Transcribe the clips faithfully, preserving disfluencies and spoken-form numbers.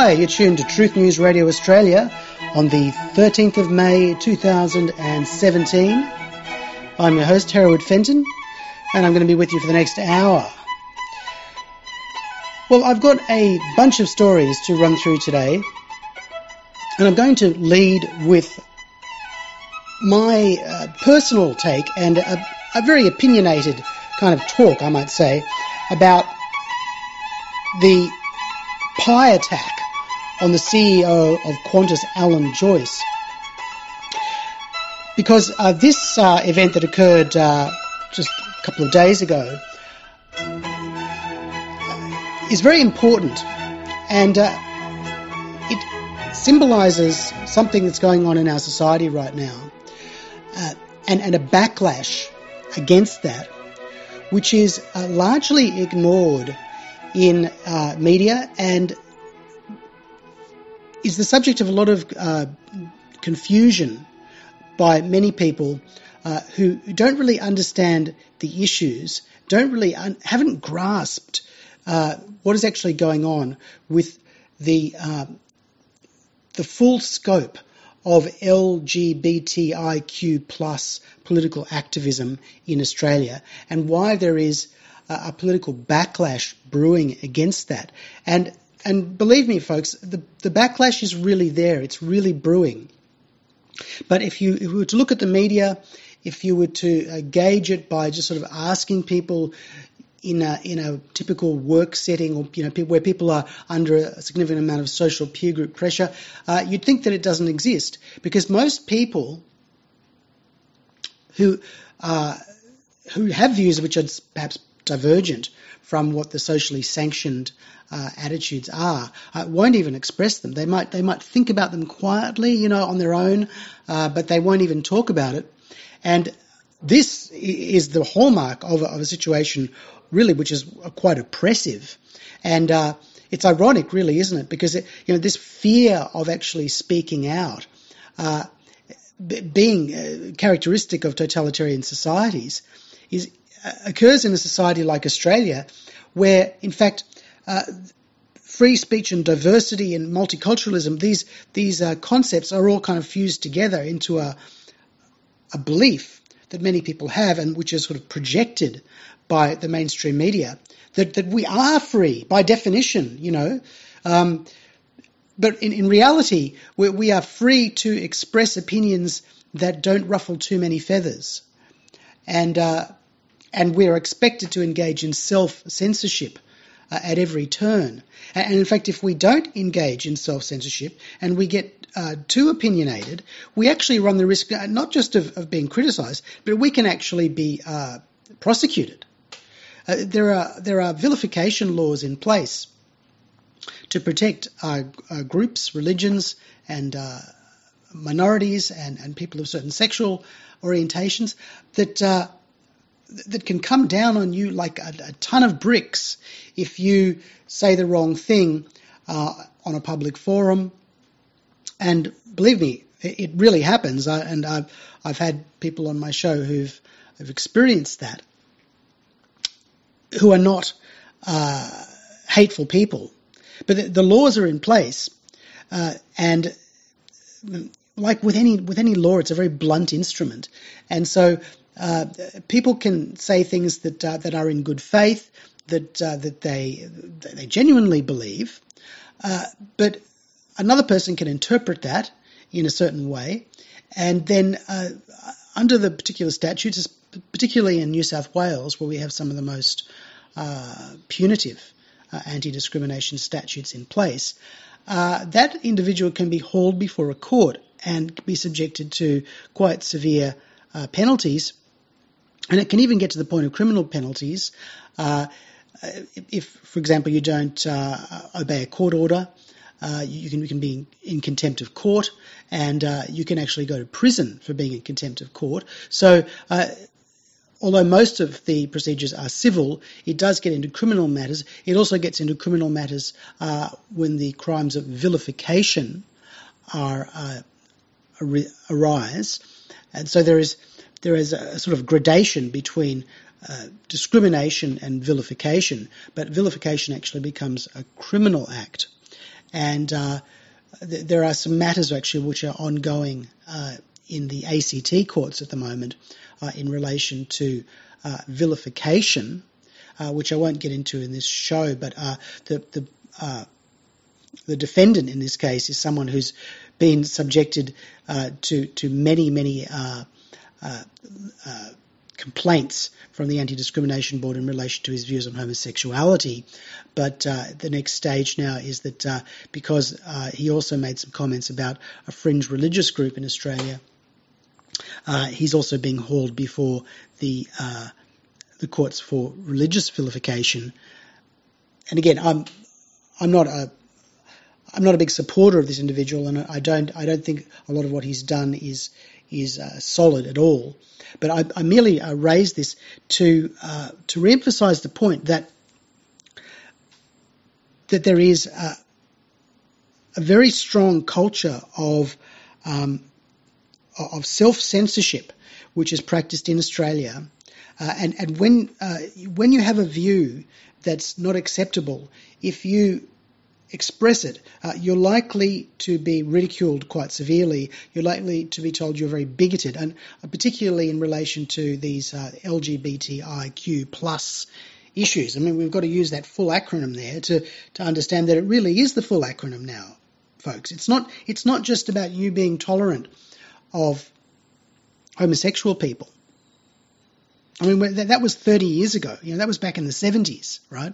Hi, you're tuned to Truth News Radio Australia on the thirteenth of May two thousand seventeen. I'm your host, Hereward Fenton, and I'm going to be with you for the next hour. Well, I've got a bunch of stories to run through today, and I'm going to lead with my uh, personal take and a, a very opinionated kind of talk, I might say, about the pie attack on the C E O of Qantas, Alan Joyce. Because uh, this uh, event that occurred uh, just a couple of days ago is very important, and uh, it symbolises something that's going on in our society right now, uh, and, and a backlash against that, which is uh, largely ignored in uh, media and is the subject of a lot of uh, confusion by many people uh, who don't really understand the issues, don't really un- haven't grasped uh, what is actually going on with the uh, the full scope of L G B T I Q plus political activism in Australia, and why there is a, a political backlash brewing against that. And And believe me, folks, the, the backlash is really there. It's really brewing. But if you, if you were to look at the media, if you were to uh, gauge it by just sort of asking people in a, in a typical work setting, or you know, where people are under a significant amount of social peer group pressure, uh, you'd think that it doesn't exist, because most people who uh, who have views which are perhaps divergent from what the socially sanctioned uh, attitudes are, uh, won't even express them. They might they might think about them quietly, you know, on their own, uh, but they won't even talk about it. And this is the hallmark of a, of a situation, really, which is quite oppressive. And uh, it's ironic, really, isn't it? Because it, you know, this fear of actually speaking out, uh, b- being uh, characteristic of totalitarian societies, is uh, occurs in a society like Australia, where, in fact, uh, free speech and diversity and multiculturalism, these these uh, concepts are all kind of fused together into a a belief that many people have, and which is sort of projected by the mainstream media, that, that we are free by definition, you know. Um, but in, in reality, we, we are free to express opinions that don't ruffle too many feathers. And uh, and we're expected to engage in self-censorship uh, at every turn. And in fact, if we don't engage in self-censorship and we get uh, too opinionated, we actually run the risk uh, not just of, of being criticised, but we can actually be uh, prosecuted. Uh, there are there are vilification laws in place to protect uh, uh, groups, religions, and uh, minorities, and, and people of certain sexual orientations that uh, that can come down on you like a, a ton of bricks if you say the wrong thing uh, on a public forum. And believe me, it, it really happens. I, and I've, I've had people on my show who've, who've experienced that, who are not uh, hateful people. But the, the laws are in place, uh, and like with any with any law, it's a very blunt instrument. And so uh, people can say things that uh, that are in good faith, that uh, that they they genuinely believe, uh, but another person can interpret that in a certain way, and then uh, under the particular statutes, particularly in New South Wales, where we have some of the most uh, punitive uh, anti-discrimination statutes in place, uh, that individual can be hauled before a court and be subjected to quite severe uh, penalties, and it can even get to the point of criminal penalties uh, if, for example, you don't uh, obey a court order. Uh, you can you can be in contempt of court, and uh, you can actually go to prison for being in contempt of court. So, uh, although most of the procedures are civil, it does get into criminal matters. It also gets into criminal matters uh, when the crimes of vilification are uh, arise, and so there is there is a sort of gradation between uh, discrimination and vilification. But vilification actually becomes a criminal act. and uh, th- there are some matters actually which are ongoing uh, in the A C T courts at the moment uh, in relation to uh, vilification, uh, which I won't get into in this show, but uh, the the uh, the defendant in this case is someone who's been subjected uh, to to many many uh, uh, uh, complaints from the Anti-Discrimination Board in relation to his views on homosexuality. But uh, the next stage now is that uh, because uh, he also made some comments about a fringe religious group in Australia, uh, he's also being hauled before the uh, the courts for religious vilification. And again, I'm I'm not a I'm not a big supporter of this individual, and I don't I don't think a lot of what he's done is is uh, solid at all. But I, I merely uh, raise this to uh, to re-emphasise the point that that there is a, a very strong culture of um, of self-censorship which is practiced in Australia, uh, and and when uh, when you have a view that's not acceptable, if you express it, uh, you're likely to be ridiculed quite severely. You're likely to be told you're very bigoted, and particularly in relation to these uh, L G B T I Q plus issues. I mean, we've got to use that full acronym there to, to understand that it really is the full acronym now, folks. It's not it's not just about you being tolerant of homosexual people. I mean, that, that was thirty years ago. You know, that was back in the seventies, right?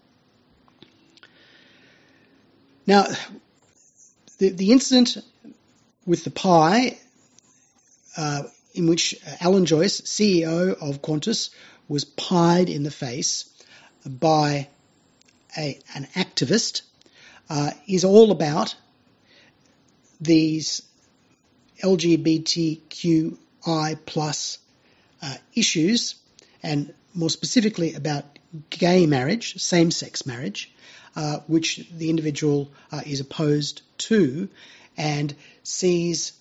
Now, the, the incident with the pie, uh, in which Alan Joyce, C E O of Qantas, was pied in the face by a, an activist, uh, is all about these L G B T Q I plus uh, issues, and more specifically about gay marriage, same-sex marriage, Uh, which the individual uh, is opposed to, and sees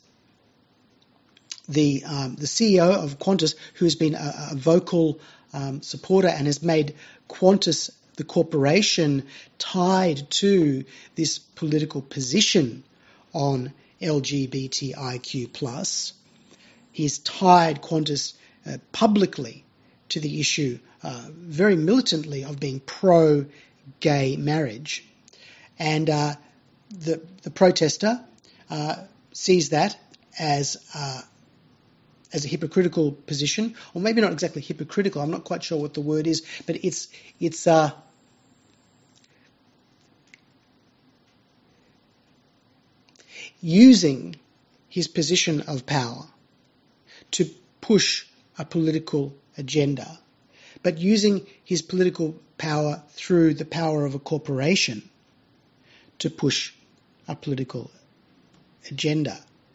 the um, the C E O of Qantas, who has been a, a vocal um, supporter and has made Qantas, the corporation, tied to this political position on L G B T I Q plus. He's tied Qantas uh, publicly to the issue, uh, very militantly, of being pro gay marriage, and uh, the the protester uh, sees that as uh, as a hypocritical position, or maybe not exactly hypocritical. I'm not quite sure what the word is, but it's it's uh, using his position of power to push a political agenda, but using his political power through the power of a corporation to push a political agenda.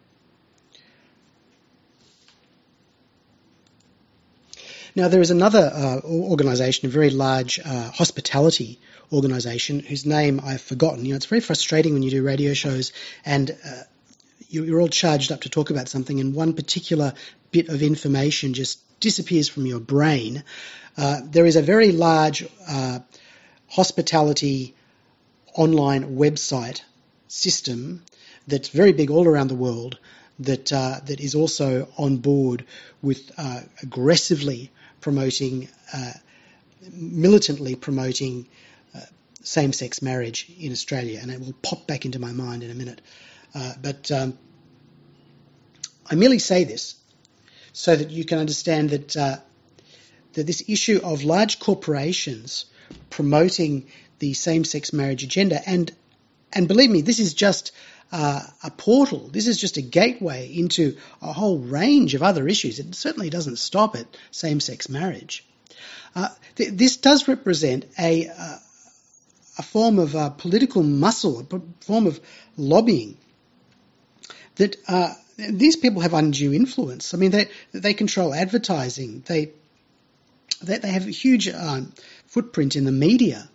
Now, there is another uh, organisation, a very large uh, hospitality organisation, whose name I've forgotten. You know, it's very frustrating when you do radio shows and uh, you're all charged up to talk about something, and one particular bit of information just disappears from your brain. Uh, there is a very large uh, hospitality online website system that's very big all around the world, that uh, that is also on board with uh, aggressively promoting, uh, militantly promoting uh, same-sex marriage in Australia, and it will pop back into my mind in a minute. Uh, but um, I merely say this so that you can understand that uh, that this issue of large corporations promoting the same-sex marriage agenda, and and believe me, this is just uh, a portal. This is just a gateway into a whole range of other issues. It certainly doesn't stop at same-sex marriage. Uh, th- this does represent a uh, a form of uh, political muscle, a p- form of lobbying that uh, these people have undue influence. I mean, they they control advertising. They they, they have a huge um, footprint in the media.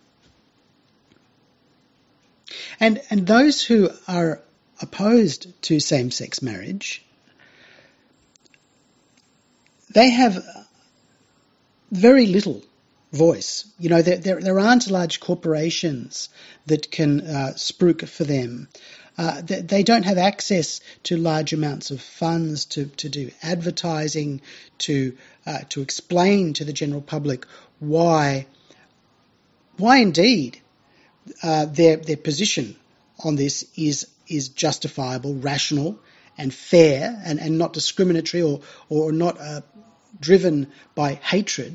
And and those who are opposed to same-sex marriage, they have very little voice. You know, there, there, there aren't large corporations that can uh, spruik for them. Uh, they, they don't have access to large amounts of funds to, to do advertising, to uh, to explain to the general public why why indeed uh, their their position on this is is justifiable, rational, and fair, and, and not discriminatory or or not uh, driven by hatred.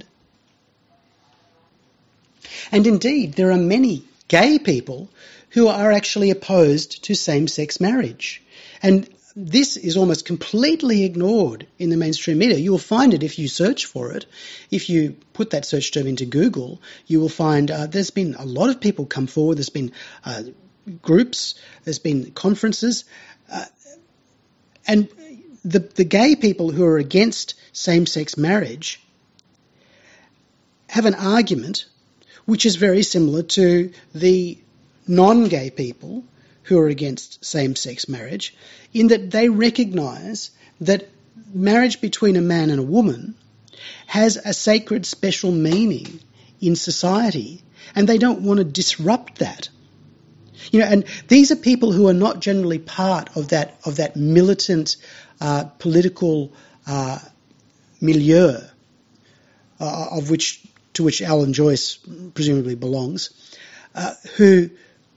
And indeed, there are many gay people who are actually opposed to same-sex marriage. And this is almost completely ignored in the mainstream media. You will find it if you search for it. If you put that search term into Google, you will find uh, there's been a lot of people come forward. There's been uh, groups, there's been conferences. Uh, and the, the gay people who are against same-sex marriage have an argument which is very similar to the non-gay people who are against same-sex marriage, in that they recognise that marriage between a man and a woman has a sacred special meaning in society, and they don't want to disrupt that. You know, and these are people who are not generally part of that of that militant uh, political uh, milieu uh, of which to which Alan Joyce presumably belongs, uh, who.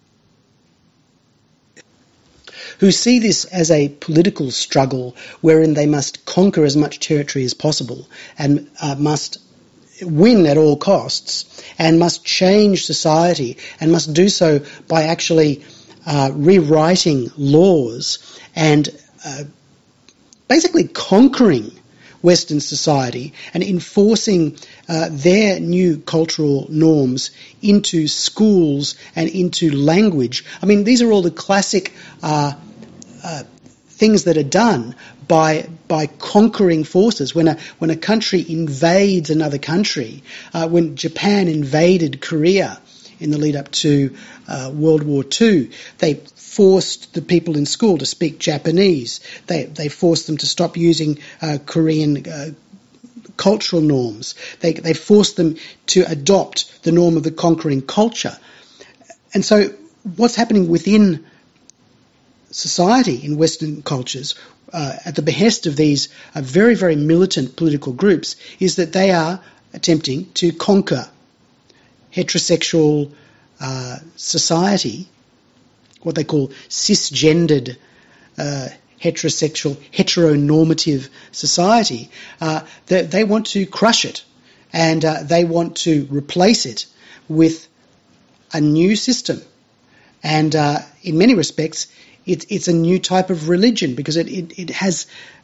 who see this as a political struggle wherein they must conquer as much territory as possible and uh, must win at all costs and must change society and must do so by actually uh, rewriting laws and uh, basically conquering Western society and enforcing uh, their new cultural norms into schools and into language. I mean, these are all the classic uh, uh, things that are done by by conquering forces. When a when a country invades another country, uh, when Japan invaded Korea in the lead up to uh, World War Two, they forced the people in school to speak Japanese. They they forced them to stop using uh, Korean uh, cultural norms. They they forced them to adopt the norm of the conquering culture. And so what's happening within society in Western cultures uh, at the behest of these uh, very, very militant political groups is that they are attempting to conquer heterosexual uh, society, what they call cisgendered uh, heterosexual, heteronormative society. Uh, they, they want to crush it, and uh, they want to replace it with a new system. And uh, in many respects, it, it's a new type of religion because it, it, it has,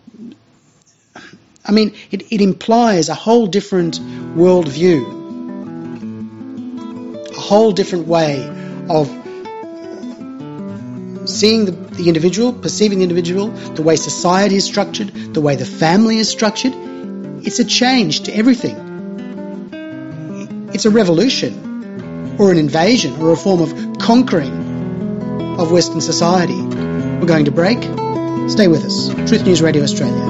I mean, it, it implies a whole different worldview, a whole different way of seeing the, the individual, perceiving the individual, the way society is structured, the way the family is structured. It's a change to everything. It's a revolution or an invasion or a form of conquering of Western society. We're going to break. Stay with us. Truth News Radio Australia.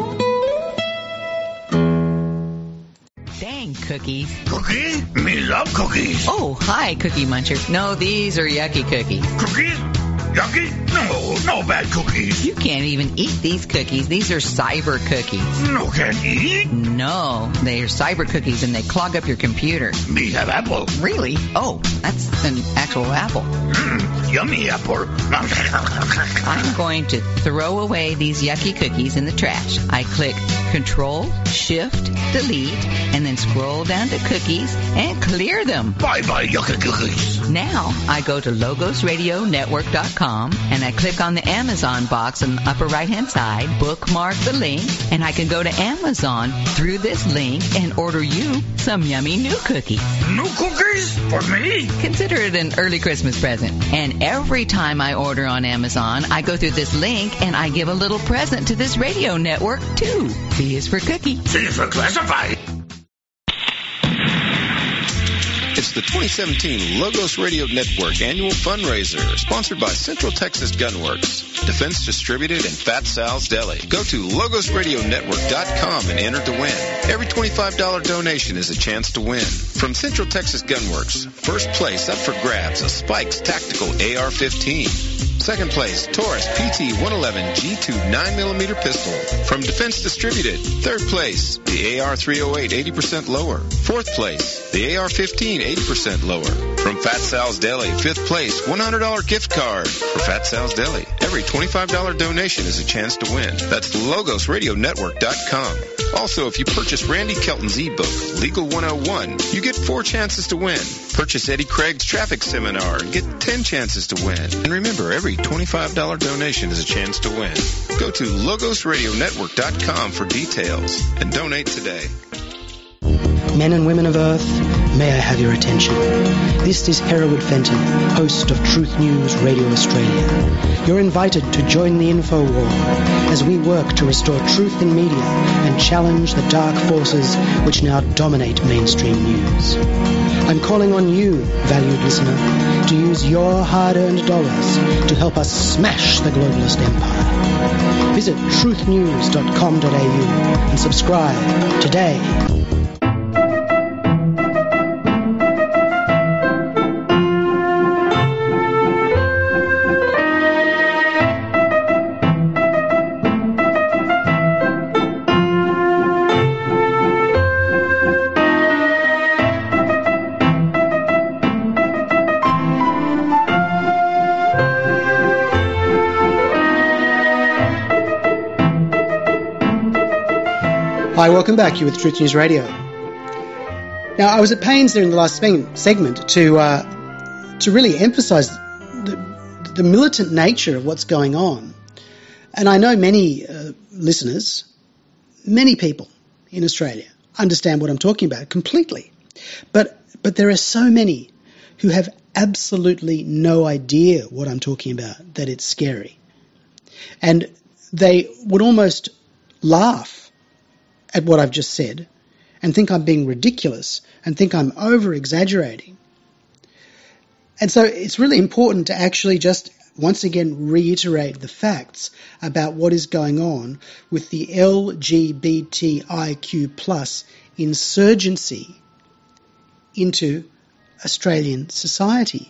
Dang cookies. Cookies? Me love cookies. Oh, hi, Cookie Muncher. No, these are yucky cookies. Cookies? Yucky? No, no bad cookies. You can't even eat these cookies. These are cyber cookies. No can't eat? No, they are cyber cookies and they clog up your computer. Me have apple. Really? Oh, that's an actual apple. Mmm, yummy apple. I'm going to throw away these yucky cookies in the trash. I click Control, Shift, Delete, and then scroll down to cookies and clear them. Bye-bye, yucky cookies. Now, I go to logos radio network dot com and I click on the Amazon box on the upper right-hand side, bookmark the link, and I can go to Amazon through this link and order you some yummy new cookies. New cookies? For me? Consider it an early Christmas present. And every time I order on Amazon, I go through this link and I give a little present to this radio network, too. C is for cookie. C is for classified. It's the twenty seventeen Logos Radio Network annual fundraiser, sponsored by Central Texas Gunworks, Defense Distributed, and Fat Sal's Deli. Go to logos radio network dot com and enter to win. Every twenty-five dollars donation is a chance to win. From Central Texas Gunworks, first place up for grabs, a Spikes Tactical A R fifteen. Second place, Taurus P T one eleven G two nine millimeter pistol. From Defense Distributed. Third place, the A R three oh eight eighty percent lower. Fourth place, the A R fifteen eighty percent lower. From Fat Sal's Deli. Fifth place, one hundred dollars gift card for Fat Sal's Deli. Every twenty-five dollars donation is a chance to win. That's logos radio network dot com. Also, if you purchase Randy Kelton's ebook, Legal one oh one, you get four chances to win. Purchase Eddie Craig's traffic seminar and get ten chances to win. And remember, every twenty-five dollars donation is a chance to win. Go to logos radio network dot com for details and donate today. Men and women of Earth, may I have your attention. This is Hereward Fenton, host of Truth News Radio Australia. You're invited to join the info war as we work to restore truth in media and challenge the dark forces which now dominate mainstream news. I'm calling on you, valued listener, to use your hard-earned dollars to help us smash the globalist empire. Visit truth news dot com dot a u and subscribe today. Hi, welcome back. You're with Truth News Radio. Now, I was at pains there in the last segment to uh, to really emphasise the, the militant nature of what's going on. And I know many uh, listeners, many people in Australia understand what I'm talking about completely. But but there are so many who have absolutely no idea what I'm talking about, that it's scary. And they would almost laugh at what I've just said and think I'm being ridiculous and think I'm over-exaggerating. And so it's really important to actually just once again reiterate the facts about what is going on with the L G B T I Q plus insurgency into Australian society.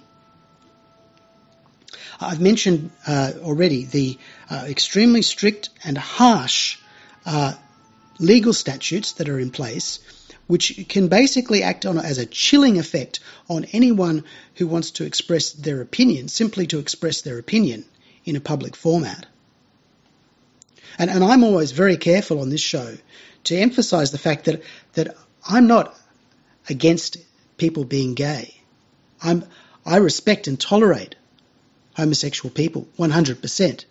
I've mentioned uh, already the uh, extremely strict and harsh uh, legal statutes that are in place, which can basically act on as a chilling effect on anyone who wants to express their opinion, simply to express their opinion in a public format. And, and I'm always very careful on this show to emphasise the fact that, that I'm not against people being gay. I'm, I respect and tolerate homosexual people one hundred percent.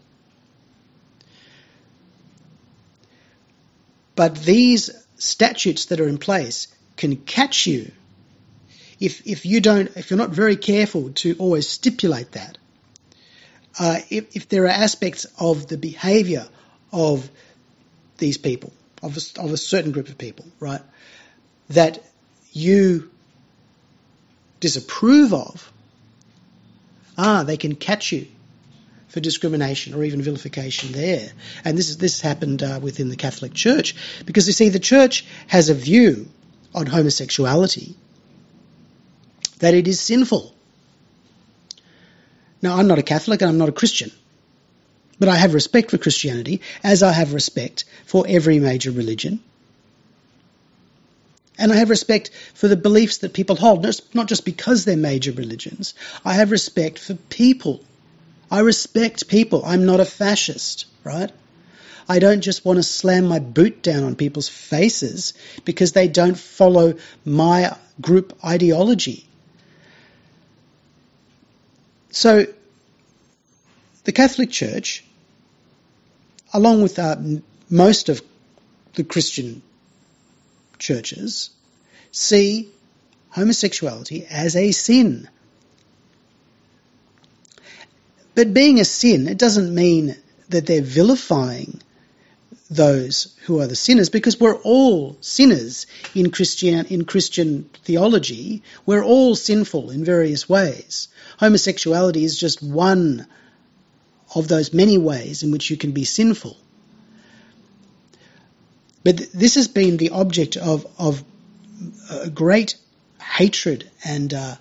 But these statutes that are in place can catch you if if you don't if you're not very careful to always stipulate that. Uh, if, if there are aspects of the behaviour of these people, of a, of a certain group of people, right, that you disapprove of, ah, they can catch you for discrimination or even vilification there. And this is this happened uh, within the Catholic Church, because you see the Church has a view on homosexuality that it is sinful. Now, I'm not a Catholic and I'm not a Christian, but I have respect for Christianity as I have respect for every major religion. And I have respect for the beliefs that people hold, not just because they're major religions. I have respect for people. I respect people. I'm not a fascist, right? I don't just want to slam my boot down on people's faces because they don't follow my group ideology. So the Catholic Church, along with uh, most of the Christian churches, see homosexuality as a sin. But being a sin, it doesn't mean that they're vilifying those who are the sinners, because we're all sinners in Christian in Christian theology. We're all sinful in various ways. Homosexuality is just one of those many ways in which you can be sinful. But th- this has been the object of of a great hatred and uh,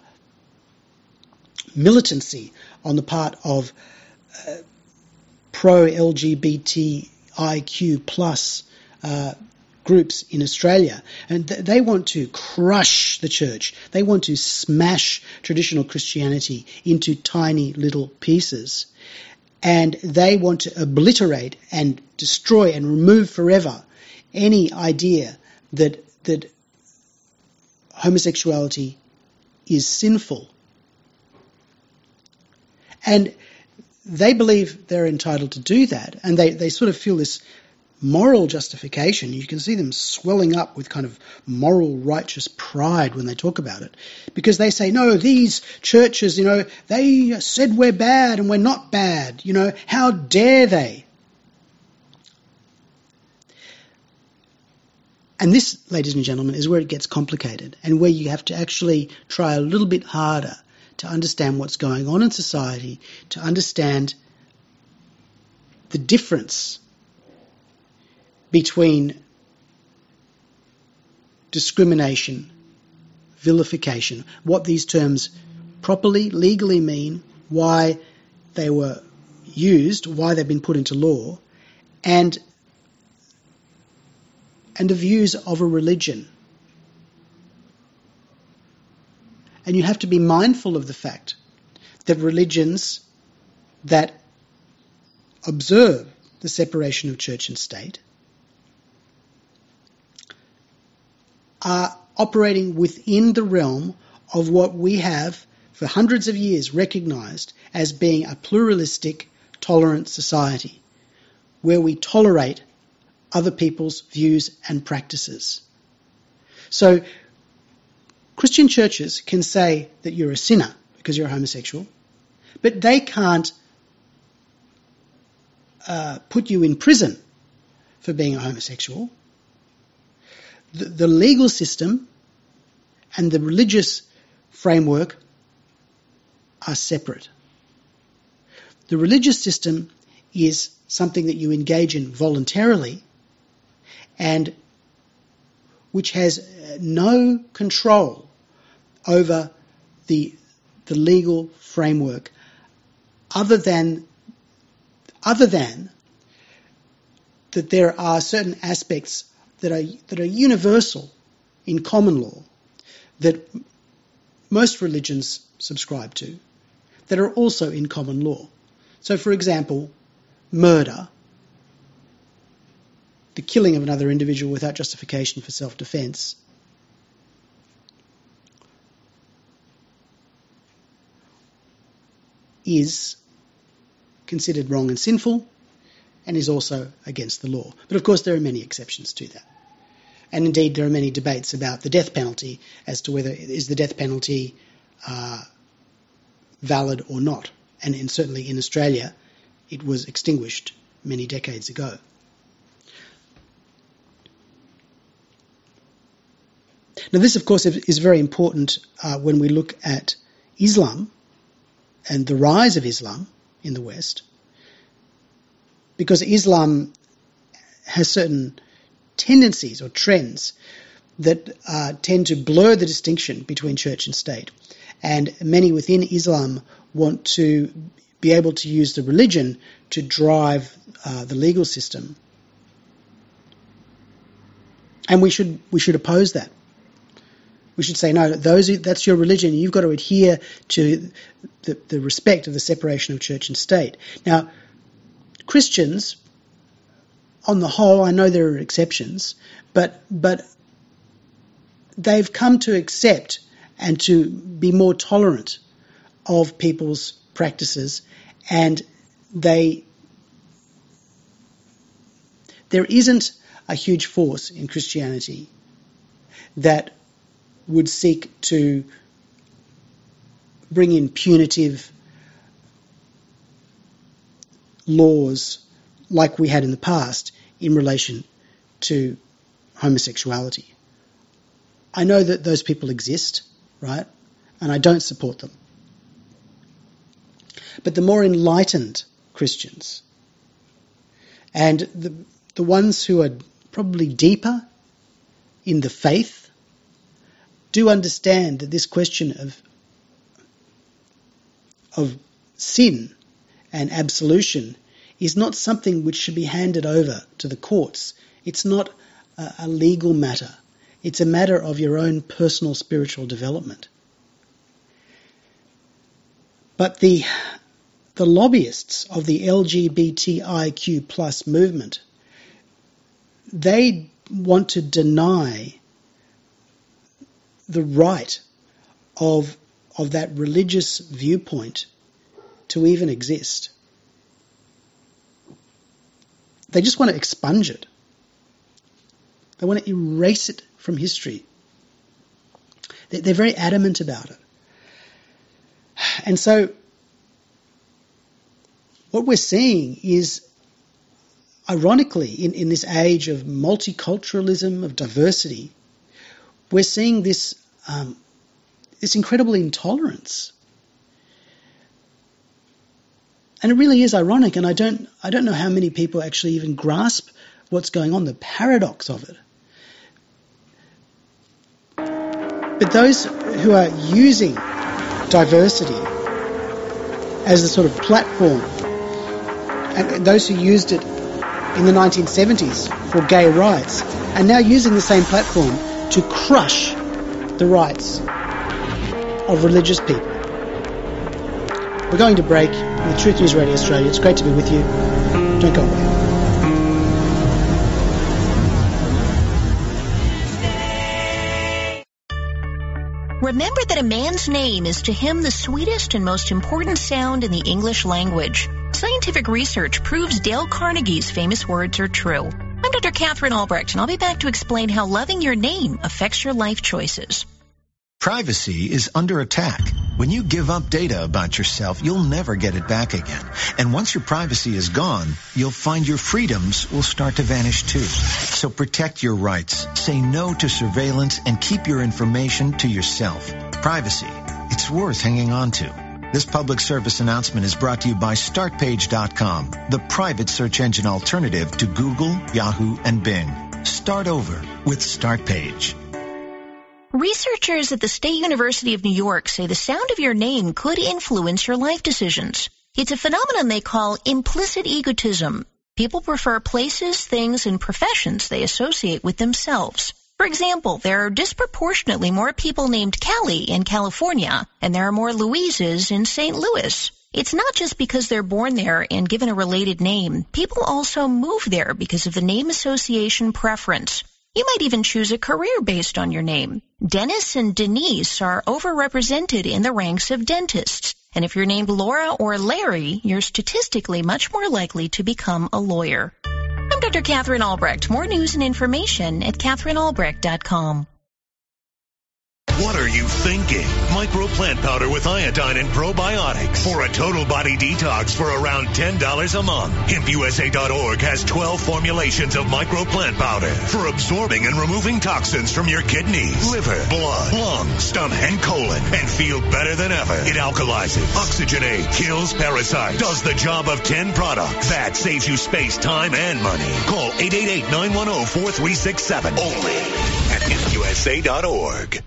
militancy on the part of uh, pro-L G B T I Q plus uh, groups in Australia. And th- they want to crush the church. They want to smash traditional Christianity into tiny little pieces. And they want to obliterate and destroy and remove forever any idea that that homosexuality is sinful. And they believe they're entitled to do that, and they, they sort of feel this moral justification. You can see them swelling up with kind of moral righteous pride when they talk about it, because they say, no, these churches, you know, they said we're bad and we're not bad. You know, how dare they? And this, ladies and gentlemen, is where it gets complicated and where you have to actually try a little bit harder to understand what's going on in society, to understand the difference between discrimination, vilification, what these terms properly, legally mean, why they were used, why they've been put into law, and and the views of a religion. And you have to be mindful of the fact that religions that observe the separation of church and state are operating within the realm of what we have for hundreds of years recognised as being a pluralistic, tolerant society, where we tolerate other people's views and practices. So Christian churches can say that you're a sinner because you're a homosexual, but they can't uh, put you in prison for being a homosexual. The, the legal system and the religious framework are separate. The religious system is something that you engage in voluntarily and which has no control over the the legal framework other than other than that there are certain aspects that are that are universal in common law that most religions subscribe to that are also in common law. So, for example, murder, the killing of another individual without justification for self-defense, is considered wrong and sinful and is also against the law. But of course there are many exceptions to that. And indeed there are many debates about the death penalty as to whether is the death penalty uh, valid or not. And, and certainly in Australia it was extinguished many decades ago. Now this, of course, is very important uh, when we look at Islam and the rise of Islam in the West, because Islam has certain tendencies or trends that uh, tend to blur the distinction between church and state. And many within Islam want to be able to use the religion to drive uh, the legal system. And we should we should oppose that. We should say, no, those that's your religion. You've got to adhere to the, the respect of the separation of church and state. Now, Christians, on the whole, I know there are exceptions, but but they've come to accept and to be more tolerant of people's practices, and they there isn't a huge force in Christianity that would seek to bring in punitive laws like we had in the past in relation to homosexuality. I know that those people exist, right? And I don't support them. But the more enlightened Christians and the, the ones who are probably deeper in the faith do understand that this question of of sin and absolution is not something which should be handed over to the courts. It's not a, a legal matter. It's a matter of your own personal spiritual development. But the the lobbyists of the L G B T I Q plus movement, they want to deny the right of of that religious viewpoint to even exist. They just want to expunge it. They want to erase it from history. They're very adamant about it. And so what we're seeing is, ironically, in, in this age of multiculturalism, of diversity, we're seeing this um, this incredible intolerance. And it really is ironic, and I don't I don't know how many people actually even grasp what's going on, the paradox of it. But those who are using diversity as a sort of platform, and those who used it in the nineteen seventies for gay rights, are now using the same platform to crush the rights of religious people. We're going to break with Truth News Radio Australia. It's great to be with you. Don't go away. Remember that a man's name is to him the sweetest and most important sound in the English language. Scientific research proves Dale Carnegie's famous words are true. I'm Doctor Catherine Albrecht, and I'll be back to explain how loving your name affects your life choices. Privacy is under attack. When you give up data about yourself, you'll never get it back again. And once your privacy is gone, you'll find your freedoms will start to vanish too. So protect your rights, say no to surveillance, and keep your information to yourself. Privacy, it's worth hanging on to. This public service announcement is brought to you by Start Page dot com, the private search engine alternative to Google, Yahoo, and Bing. Start over with StartPage. Researchers at the State University of New York say the sound of your name could influence your life decisions. It's a phenomenon they call implicit egotism. People prefer places, things, and professions they associate with themselves. For example, there are disproportionately more people named Callie in California, and there are more Louises in Saint Louis. It's not just because they're born there and given a related name. People also move there because of the name association preference. You might even choose a career based on your name. Dennis and Denise are overrepresented in the ranks of dentists. And if you're named Laura or Larry, you're statistically much more likely to become a lawyer. I'm Doctor Catherine Albrecht. More news and information at Catherine Albrecht dot com. What are you thinking? Micro plant powder with iodine and probiotics for a total body detox for around ten dollars a month. Hemp U S A dot org has twelve formulations of micro plant powder for absorbing and removing toxins from your kidneys, liver, blood, lungs, stomach, and colon, and feel better than ever. It alkalizes, oxygenates, kills parasites, does the job of ten products. That saves you space, time, and money. Call eight eight eight, nine one zero, four three six seven only at hemp U S A dot org.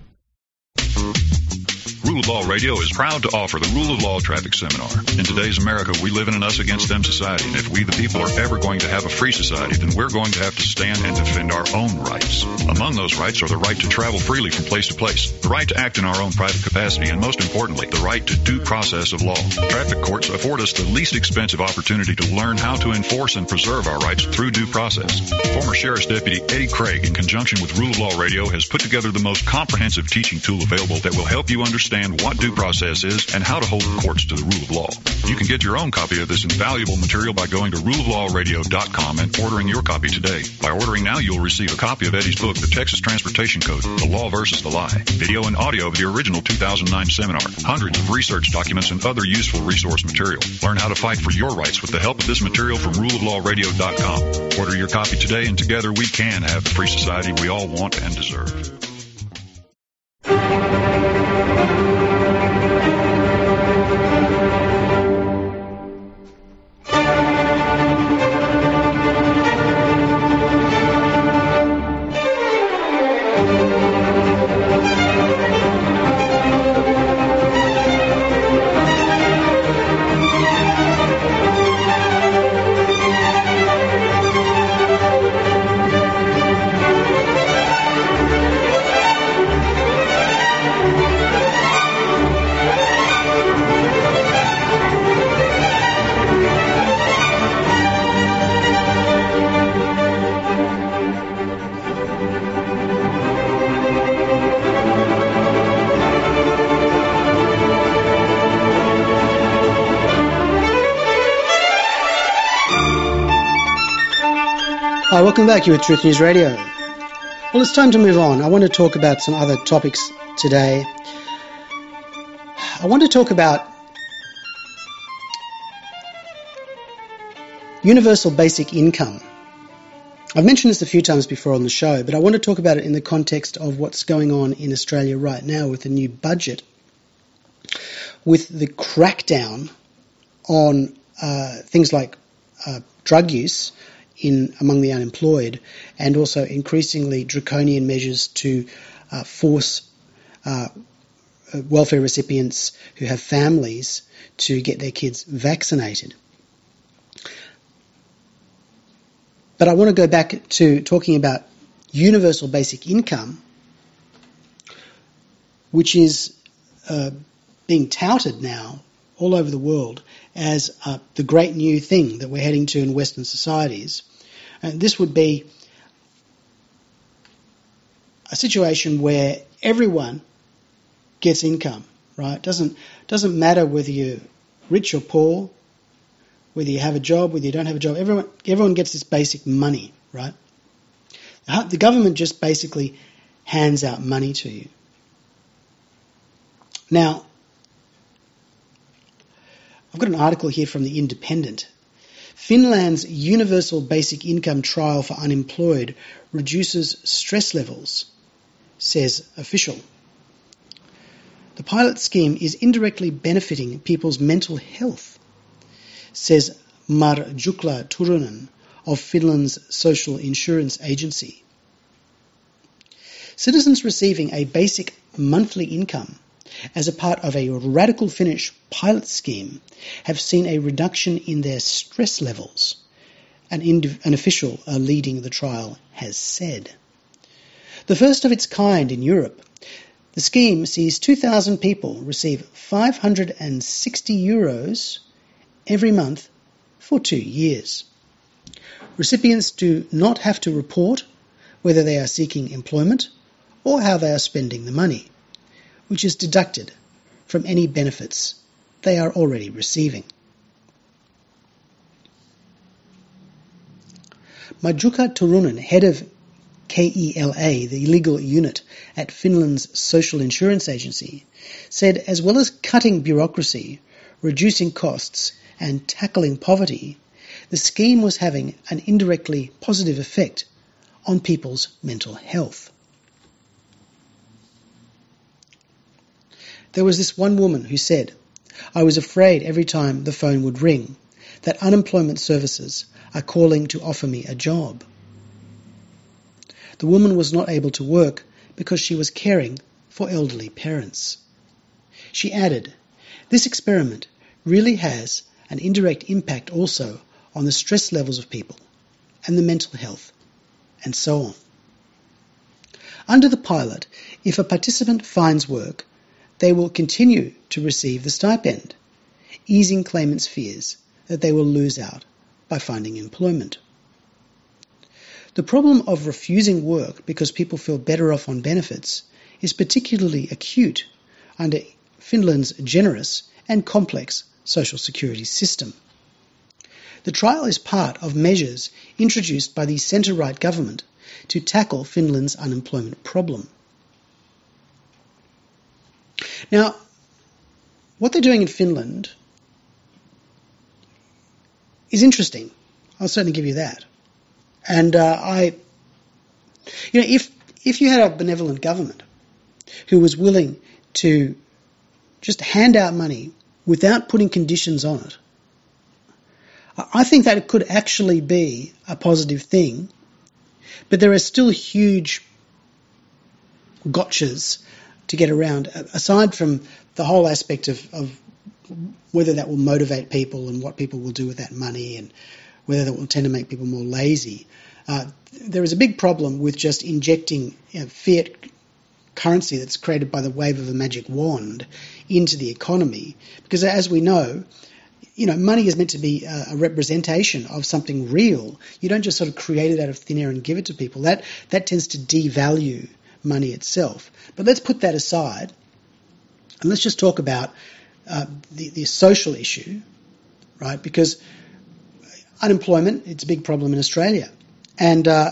Rule of Law Radio is proud to offer the Rule of Law Traffic Seminar. In today's America, we live in an us-against-them society, and if we, the people, are ever going to have a free society, then we're going to have to stand and defend our own rights. Among those rights are the right to travel freely from place to place, the right to act in our own private capacity, and most importantly, the right to due process of law. Traffic courts afford us the least expensive opportunity to learn how to enforce and preserve our rights through due process. Former Sheriff's Deputy Eddie Craig, in conjunction with Rule of Law Radio, has put together the most comprehensive teaching tool available that will help you understand understand what due process is and how to hold the courts to the rule of law. You can get your own copy of this invaluable material by going to rule of law radio dot com and ordering your copy today. By ordering now, you'll receive a copy of Eddie's book, The Texas Transportation Code, The Law versus the Lie, video and audio of the original two thousand nine seminar, hundreds of research documents, and other useful resource material. Learn how to fight for your rights with the help of this material from rule of law radio dot com. Order your copy today, and together we can have the free society we all want and deserve. Hi, welcome back. You're with Truth News Radio. Well, it's time to move on. I want to talk about some other topics today. I want to talk about universal basic income. I've mentioned this a few times before on the show, but I want to talk about it in the context of what's going on in Australia right now with the new budget, with the crackdown on uh, things like uh, drug use in among the unemployed, and also increasingly draconian measures to uh, force uh, welfare recipients who have families to get their kids vaccinated. But I want to go back to talking about universal basic income, which is uh, being touted now all over the world as uh, the great new thing that we're heading to in Western societies. And this would be a situation where everyone gets income, right? Doesn't doesn't matter whether you're rich or poor, whether you have a job, whether you don't have a job. Everyone everyone gets this basic money, right? The government just basically hands out money to you. Now, I've got an article here from The Independent. Finland's universal basic income trial for unemployed reduces stress levels, says official. The pilot scheme is indirectly benefiting people's mental health, says Marjukla Turunen of Finland's social insurance agency. Citizens receiving a basic monthly income as a part of a Radical Finnish pilot scheme have seen a reduction in their stress levels, an, indiv- an official uh, leading the trial has said. The first of its kind in Europe, the scheme sees two thousand people receive five hundred sixty euros every month for two years. Recipients do not have to report whether they are seeking employment or how they are spending the money, which is deducted from any benefits they are already receiving. Marjukla Turunen, head of K E L A, the legal unit at Finland's social insurance agency, said as well as cutting bureaucracy, reducing costs and tackling poverty, the scheme was having an indirectly positive effect on people's mental health. There was this one woman who said, "I was afraid every time the phone would ring that unemployment services are calling to offer me a job." The woman was not able to work because she was caring for elderly parents. She added, "This experiment really has an indirect impact also on the stress levels of people and the mental health, and so on." Under the pilot, if a participant finds work, they will continue to receive the stipend, easing claimants' fears that they will lose out by finding employment. The problem of refusing work because people feel better off on benefits is particularly acute under Finland's generous and complex social security system. The trial is part of measures introduced by the centre-right government to tackle Finland's unemployment problem. Now, what they're doing in Finland is interesting. I'll certainly give you that. And uh, I, you know, if if you had a benevolent government who was willing to just hand out money without putting conditions on it, I think that it could actually be a positive thing. But there are still huge gotchas to get around, aside from the whole aspect of, of whether that will motivate people and what people will do with that money and whether that will tend to make people more lazy. Uh, there is a big problem with just injecting you know, fiat currency that's created by the wave of a magic wand into the economy. Because as we know, you know, money is meant to be a, a representation of something real. You don't just sort of create it out of thin air and give it to people. That that tends to devalue money itself. But let's put that aside and let's just talk about uh, the, the social issue, right? Because unemployment, it's a big problem in Australia. And uh,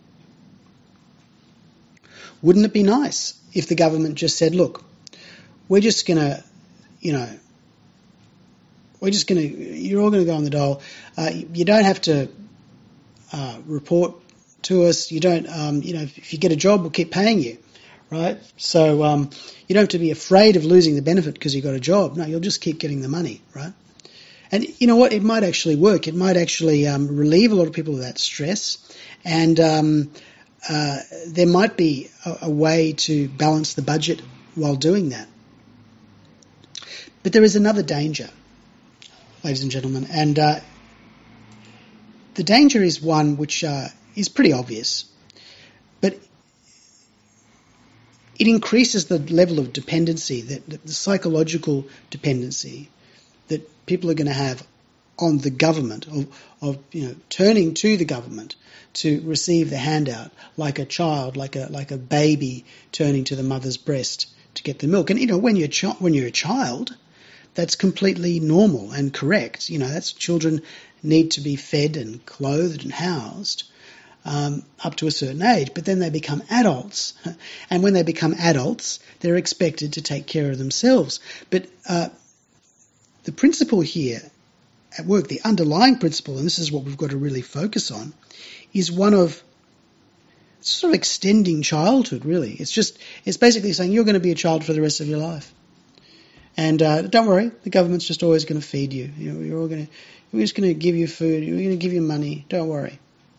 wouldn't it be nice if the government just said, look, we're just going to, you know, we're just going to, you're all going to go on the dole. Uh, you don't have to uh, report to us. You don't, um, you know, if you get a job, we'll keep paying you, right? So um, you don't have to be afraid of losing the benefit because you got a job. No, you'll just keep getting the money, right? And you know what? It might actually work. It might actually um, relieve a lot of people of that stress. And um, uh, there might be a, a way to balance the budget while doing that. But there is another danger, ladies and gentlemen. And uh, the danger is one which uh, is pretty obvious. But it increases the level of dependency, that the psychological dependency that people are going to have on the government, of, of you know, turning to the government to receive the handout, like a child, like a like a baby turning to the mother's breast to get the milk. And you know, when you're chi- when you're a child, that's completely normal and correct. You know, that's children need to be fed and clothed and housed um, up to a certain age. But then they become adults, and when they become adults, they're expected to take care of themselves. But uh, the principle here at work, the underlying principle, and this is what we've got to really focus on, is one of sort of extending childhood, really. It's just, it's basically saying you're going to be a child for the rest of your life. And uh, don't worry, the government's just always going to feed you. You know, you're all going to, we're just going to give you food, we're going to give you money, don't worry.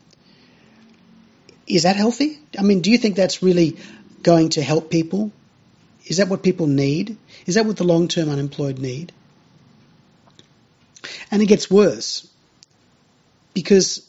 Is that healthy? I mean, do you think that's really going to help people? Is that what people need? Is that what the long-term unemployed need? And it gets worse, because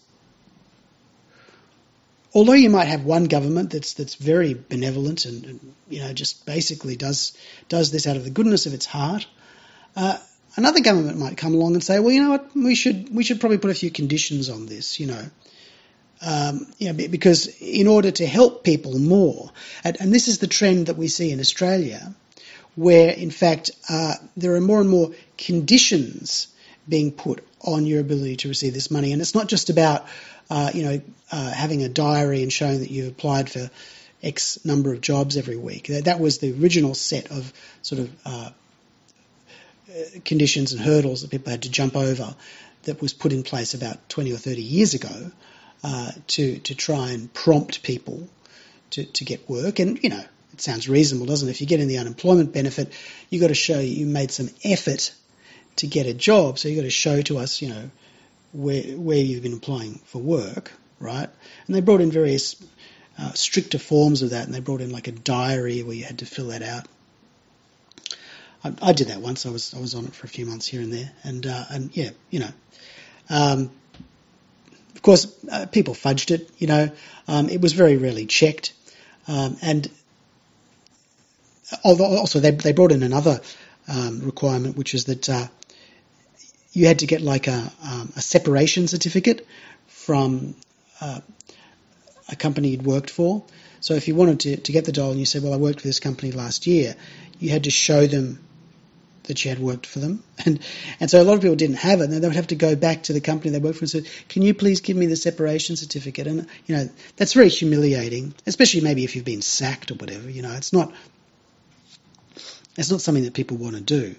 although you might have one government that's that's very benevolent and, and you know just basically does does this out of the goodness of its heart, uh, another government might come along and say, well, you know what, we should we should probably put a few conditions on this, you know, um, you know, because in order to help people more, and, and this is the trend that we see in Australia, where in fact uh, there are more and more conditions being put on your ability to receive this money. And it's not just about, uh, you know, uh, having a diary and showing that you've applied for X number of jobs every week. That, that was the original set of sort of uh, conditions and hurdles that people had to jump over that was put in place about twenty or thirty years ago uh, to, to try and prompt people to, to get work. And, you know, it sounds reasonable, doesn't it? If you get in the unemployment benefit, you've got to show you made some effort to get a job, so you've got to show to us, you know, where where you've been applying for work, right? And they brought in various uh, stricter forms of that, and they brought in like a diary where you had to fill that out. I, I did that once. I was I was on it for a few months here and there, and uh, and yeah, you know, um, of course, uh, people fudged it. You know, um, it was very rarely checked, um, and although also they they brought in another um, requirement, which is that. Uh, You had to get like a, um, a separation certificate from uh, a company you'd worked for. So if you wanted to, to get the dole and you said, well, I worked for this company last year, you had to show them that you had worked for them. And and so a lot of people didn't have it, and they would have to go back to the company they worked for and say, can you please give me the separation certificate? And, you know, that's very humiliating, especially maybe if you've been sacked or whatever. You know, it's not, it's not something that people want to do.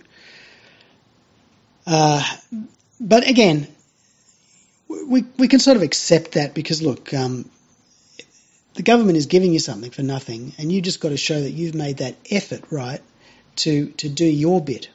Uh, but again, we we can sort of accept that because, look, um, the government is giving you something for nothing, and you just got to show that you've made that effort, right, to to do your bit.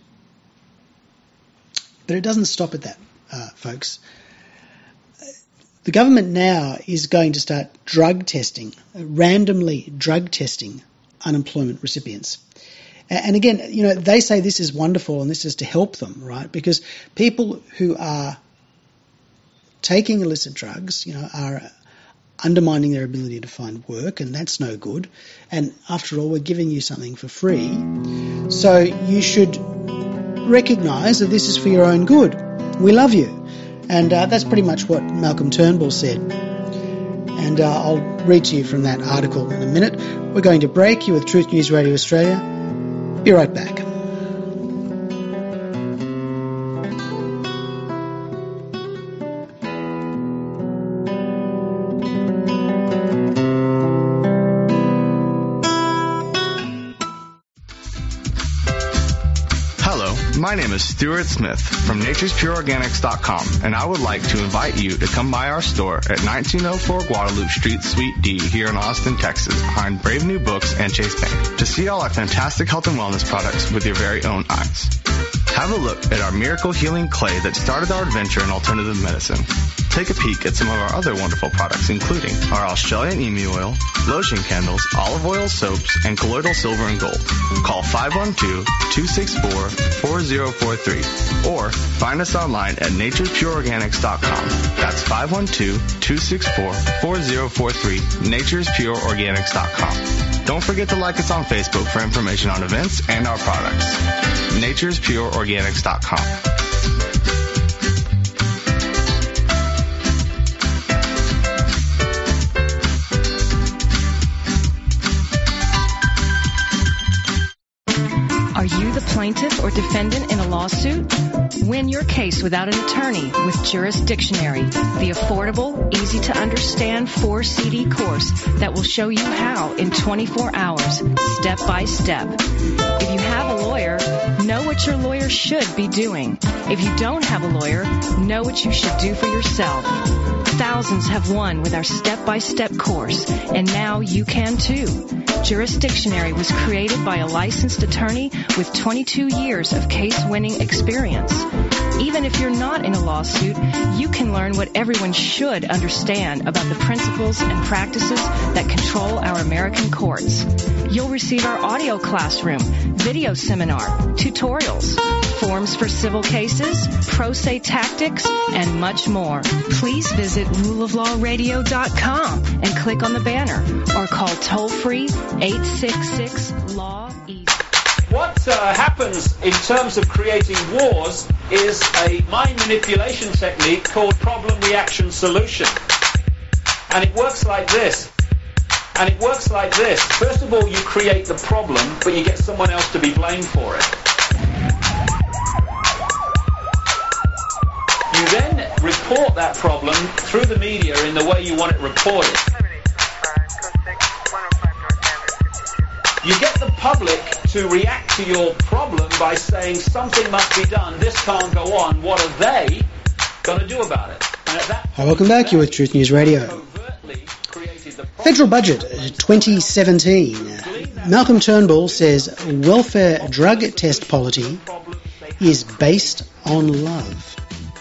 But it doesn't stop at that, uh, folks. The government now is going to start drug testing, randomly drug testing unemployment recipients. And again, you know, they say this is wonderful and this is to help them, right? Because people who are taking illicit drugs, you know, are undermining their ability to find work, and that's no good. And after all, we're giving you something for free. So you should recognise that this is for your own good. We love you. And uh, that's pretty much what Malcolm Turnbull said. And uh, I'll read to you from that article in a minute. We're going to break you with Truth News Radio Australia. Be right back. My name is Stuart Smith from Natures Pure Organics dot com, and I would like to invite you to come by our store at nineteen oh four Guadalupe Street, Suite D, here in Austin, Texas, behind Brave New Books and Chase Bank, to see all our fantastic health and wellness products with your very own eyes. Have a look at our miracle healing clay that started our adventure in alternative medicine. Take a peek at some of our other wonderful products, including our Australian emu oil, lotion candles, olive oil soaps, and colloidal silver and gold. Call five one two, two six four, four zero four three or find us online at natures pure organics dot com. That's five one two, two six four, four zero four three, natures pure organics dot com. Don't forget to like us on Facebook for information on events and our products. natures pure organics dot com. Are you the plaintiff or defendant in a lawsuit? Win your case without an attorney with Jurisdictionary, the affordable, easy-to-understand four C D course that will show you how in twenty-four hours, step by step. If you have a lawyer, know what your lawyer should be doing. If you don't have a lawyer, know what you should do for yourself. Thousands have won with our step-by-step course, and now you can too. Jurisdictionary was created by a licensed attorney with twenty-two years of case-winning experience. Even if you're not in a lawsuit, you can learn what everyone should understand about the principles and practices that control our American courts. You'll receive our audio classroom, video seminar, tutorials, forms for civil cases, pro se tactics, and much more. Please visit rule of law radio dot com and click on the banner or call toll-free eight six six law E. What uh, happens in terms of creating wars is a mind manipulation technique called problem reaction solution. And it works like this. And it works like this. First of all, you create the problem, but you get someone else to be blamed for it. You then report that problem through the media in the way you want it reported. You get the public to react to your problem by saying something must be done, this can't go on, what are they going to do about it? And at that Hi, welcome back. You're with Truth News Radio. Federal Budget twenty seventeen. Malcolm Turnbull says welfare drug test policy is based on love.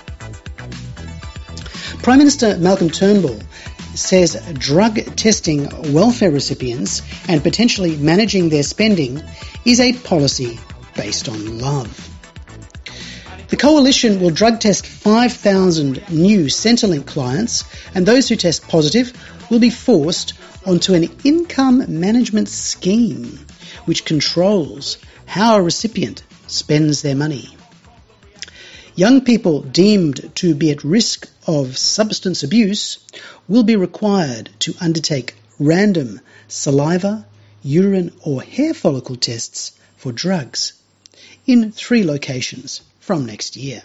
Prime Minister Malcolm Turnbull says drug testing welfare recipients and potentially managing their spending is a policy based on love. The coalition will drug test five thousand new Centrelink clients, and those who test positive will be forced onto an income management scheme which controls how a recipient spends their money. Young people deemed to be at risk of substance abuse will be required to undertake random saliva, urine or hair follicle tests for drugs. in three locations from next year.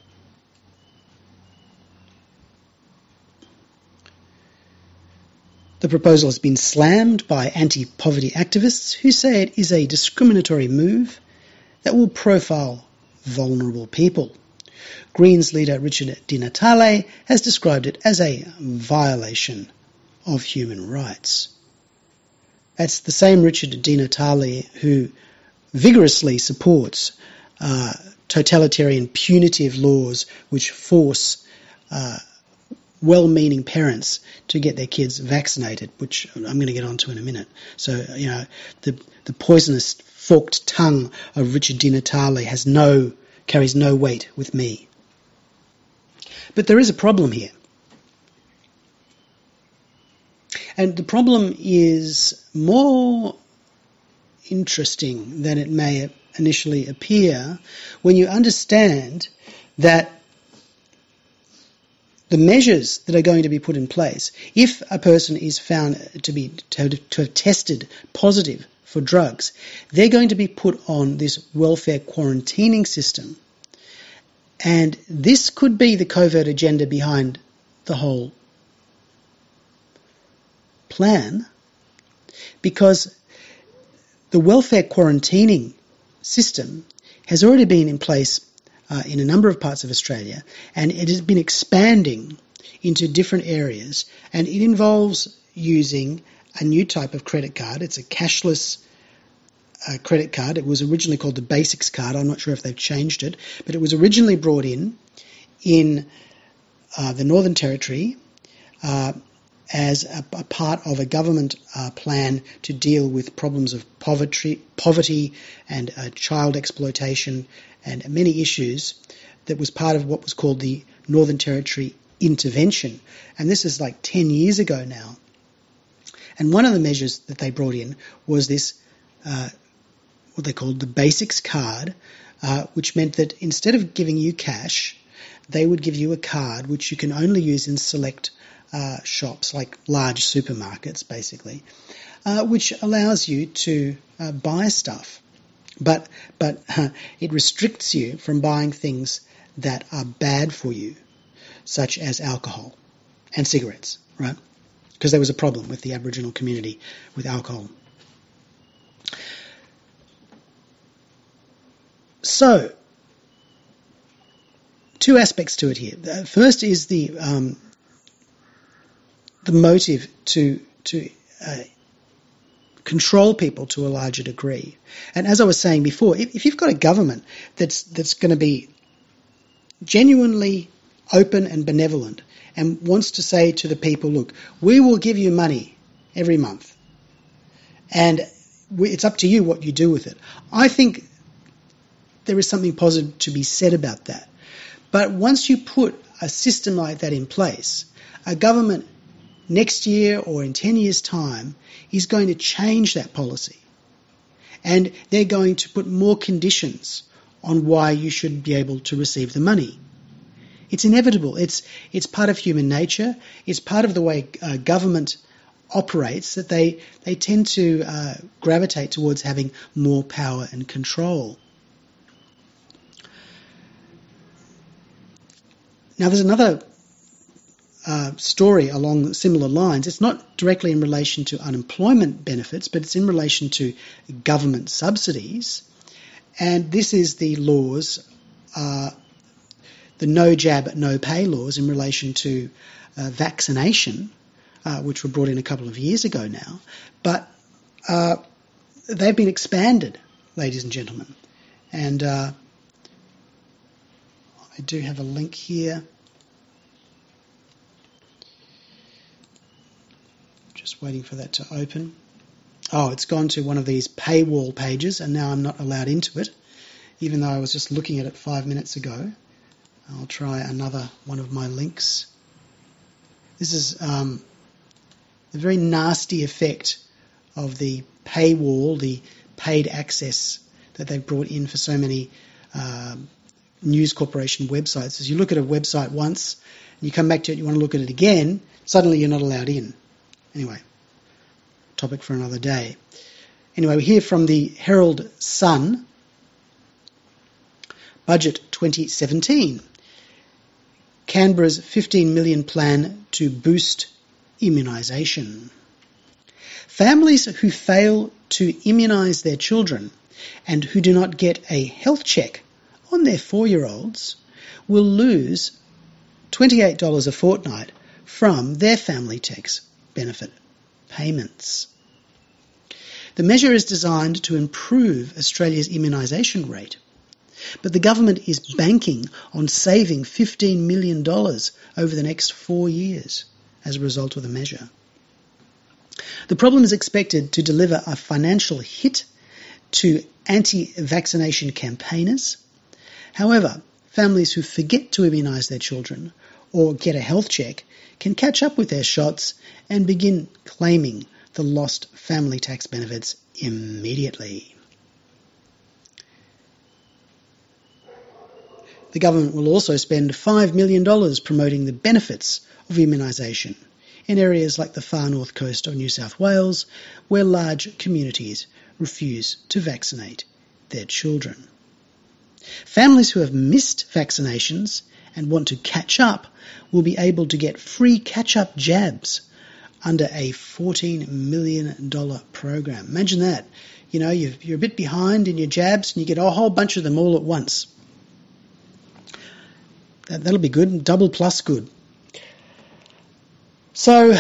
The proposal has been slammed by anti-poverty activists who say it is a discriminatory move that will profile vulnerable people. Greens leader Richard Di Natale has described it as a violation of human rights. That's the same Richard Di Natale who vigorously supports uh, totalitarian punitive laws which force uh, well-meaning parents to get their kids vaccinated, which I'm going to get onto in a minute. So, you know, the the poisonous forked tongue of Richard Di Natale has no carries no weight with me. But there is a problem here. And the problem is more interesting than it may initially appear when you understand that the measures that are going to be put in place, if a person is found to be to, to have tested positive for drugs, they're going to be put on this welfare quarantining system. And this could be the covert agenda behind the whole plan, because the welfare quarantining system has already been in place uh, in a number of parts of Australia, and it has been expanding into different areas, and it involves using a new type of credit card. It's a cashless uh, credit card. It was originally called the Basics card. I'm not sure if they've changed it, but it was originally brought in in uh, the Northern Territory uh, as a, a part of a government uh, plan to deal with problems of poverty, poverty and uh, child exploitation and many issues, that was part of what was called the Northern Territory intervention. And this is like ten years ago now. And one of the measures that they brought in was this, uh, what they called the Basics card, uh, which meant that instead of giving you cash, they would give you a card which you can only use in select uh, shops, like large supermarkets, basically, uh, which allows you to uh, buy stuff. But but uh, it restricts you from buying things that are bad for you, such as alcohol and cigarettes, right? Because there was a problem with the Aboriginal community with alcohol. So, two aspects to it here. The first is the um, the motive to to uh, control people to a larger degree. And as I was saying before, if, if you've got a government that's that's going to be genuinely open and benevolent and wants to say to the people, look, we will give you money every month, and we, it's up to you what you do with it. I think there is something positive to be said about that. But once you put a system like that in place, a government next year or in ten years' time is going to change that policy. And they're going to put more conditions on why you should be able to receive the money. It's inevitable. It's it's part of human nature. It's part of the way uh, government operates, that they, they tend to uh, gravitate towards having more power and control. Now, there's another uh, story along similar lines. It's not directly in relation to unemployment benefits, but it's in relation to government subsidies. And this is the laws, uh, the no jab, no pay laws in relation to uh, vaccination, uh, which were brought in a couple of years ago now. But uh, they've been expanded, ladies and gentlemen. And uh, I do have a link here. Just waiting for that to open. Oh, it's gone to one of these paywall pages, and now I'm not allowed into it, even though I was just looking at it five minutes ago. I'll try another one of my links. This is um, the very nasty effect of the paywall, the paid access that they've brought in for so many um, News Corporation websites. As you look at a website once, and you come back to it, you want to look at it again, suddenly you're not allowed in. Anyway, topic for another day. Anyway, we hear from the Herald Sun, Budget twenty seventeen. Canberra's fifteen million plan to boost immunisation. Families who fail to immunise their children and who do not get a health check on their four-year-olds will lose twenty-eight dollars a fortnight from their family tax benefit payments. The measure is designed to improve Australia's immunisation rate, but the government is banking on saving fifteen million dollars over the next four years as a result of the measure. The problem is expected to deliver a financial hit to anti-vaccination campaigners. However, families who forget to immunise their children or get a health check can catch up with their shots and begin claiming the lost family tax benefits immediately. The government will also spend five million dollars promoting the benefits of immunisation in areas like the far north coast of New South Wales, where large communities refuse to vaccinate their children. Families who have missed vaccinations and want to catch up will be able to get free catch-up jabs under a fourteen million dollars program. Imagine that. You know, you're a bit behind in your jabs and you get a whole bunch of them all at once. That, that'll be good, double plus good. So,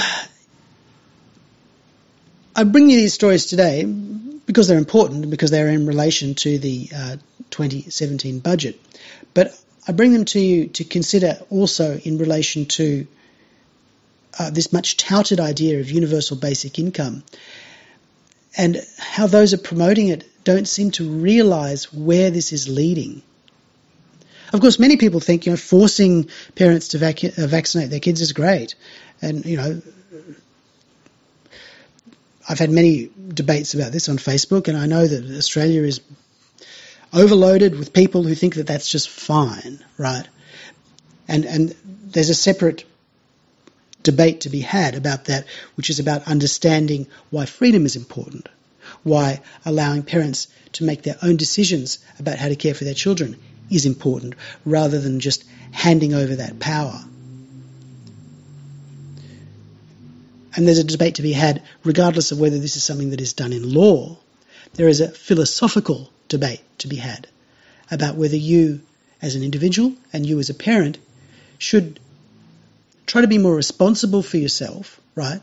I bring you these stories today because they're important and because they're in relation to the uh, twenty seventeen budget. But I bring them to you to consider also in relation to uh, this much touted idea of universal basic income and how those are promoting it don't seem to realise where this is leading. Of course, many people think, you know, forcing parents to vac- uh, vaccinate their kids is great. And, you know, I've had many debates about this on Facebook, and I know that Australia is overloaded with people who think that that's just fine, right? And and there's a separate debate to be had about that, which is about understanding why freedom is important, why allowing parents to make their own decisions about how to care for their children is important, rather than just handing over that power. And there's a debate to be had regardless of whether this is something that is done in law. There is a philosophical debate to be had about whether you as an individual and you as a parent should try to be more responsible for yourself, right?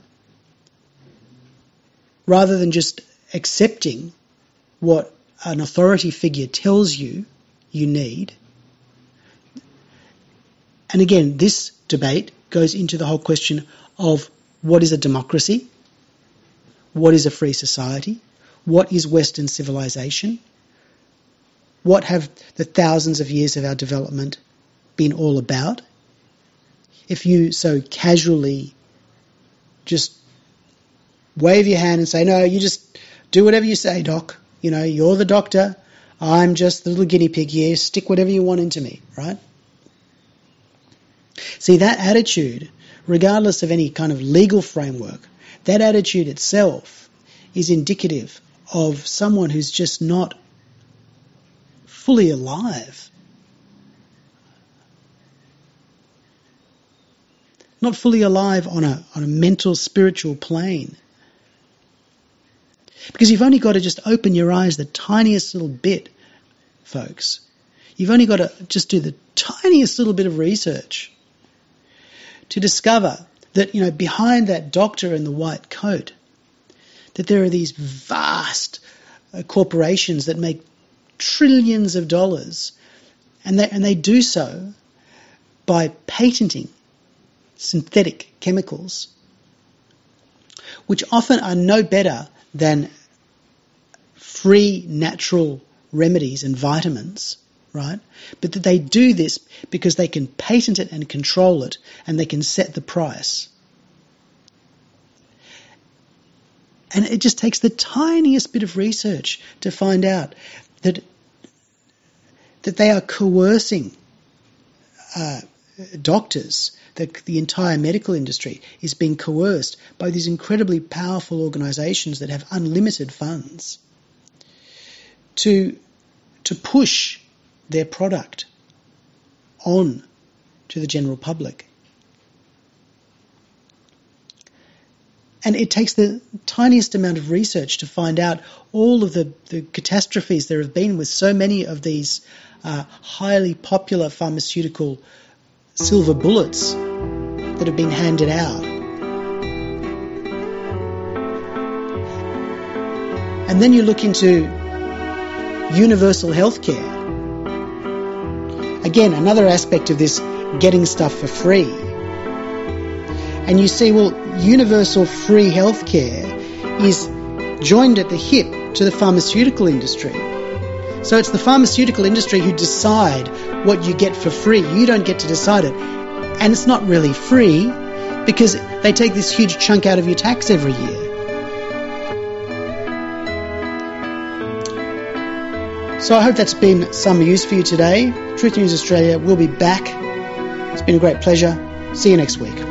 Rather than just accepting what an authority figure tells you you need. And again, this debate goes into the whole question of what is a democracy? What is a free society? What is Western civilization? What have the thousands of years of our development been all about? If you so casually just wave your hand and say, no, you just do whatever you say, Doc. You know, you're the doctor. I'm just the little guinea pig here. Stick whatever you want into me, right? See, that attitude, regardless of any kind of legal framework, that attitude itself is indicative of someone who's just not fully alive. Not fully alive on a on a mental, spiritual plane. Because you've only got to just open your eyes the tiniest little bit, folks. You've only got to just do the tiniest little bit of research to discover that, you know, behind that doctor in the white coat, that there are these vast uh, corporations that make trillions of dollars, and they, and they do so by patenting synthetic chemicals, which often are no better than free natural remedies and vitamins, right? But that they do this because they can patent it and control it, and they can set the price. And it just takes the tiniest bit of research to find out that that they are coercing uh, doctors. That the entire medical industry is being coerced by these incredibly powerful organisations that have unlimited funds to to push their product on to the general public. And it takes the tiniest amount of research to find out all of the, the catastrophes there have been with so many of these uh, highly popular pharmaceutical silver bullets that have been handed out. And then you look into universal healthcare. Again, another aspect of this getting stuff for free. And you see, well, universal free healthcare is joined at the hip to the pharmaceutical industry. So it's the pharmaceutical industry who decide what you get for free. You don't get to decide it. And it's not really free because they take this huge chunk out of your tax every year. So I hope that's been some use for you today. Truth News Australia will be back. It's been a great pleasure. See you next week.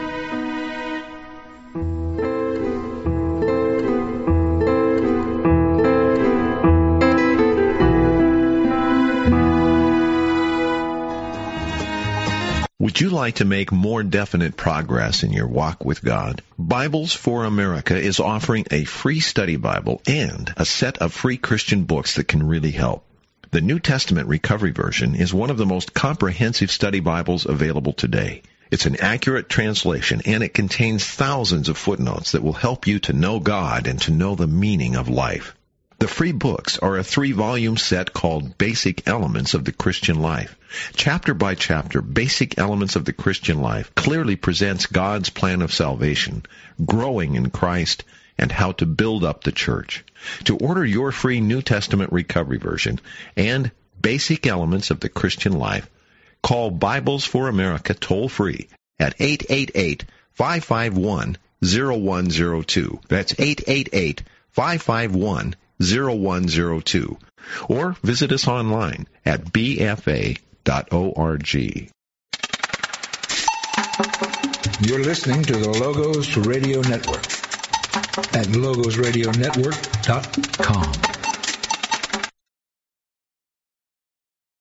Would you like to make more definite progress in your walk with God? Bibles for America is offering a free study Bible and a set of free Christian books that can really help. The New Testament Recovery Version is one of the most comprehensive study Bibles available today. It's an accurate translation, and it contains thousands of footnotes that will help you to know God and to know the meaning of life. The free books are a three-volume set called Basic Elements of the Christian Life. Chapter by chapter, Basic Elements of the Christian Life clearly presents God's plan of salvation, growing in Christ, and how to build up the church. To order your free New Testament Recovery Version and Basic Elements of the Christian Life, call Bibles for America toll-free at eight eight eight, five five one, zero one zero two. That's eight eight eight, five five one, zero one zero two. Or visit us online at b f a dot org. You're listening to the Logos Radio Network at logos radio network dot com.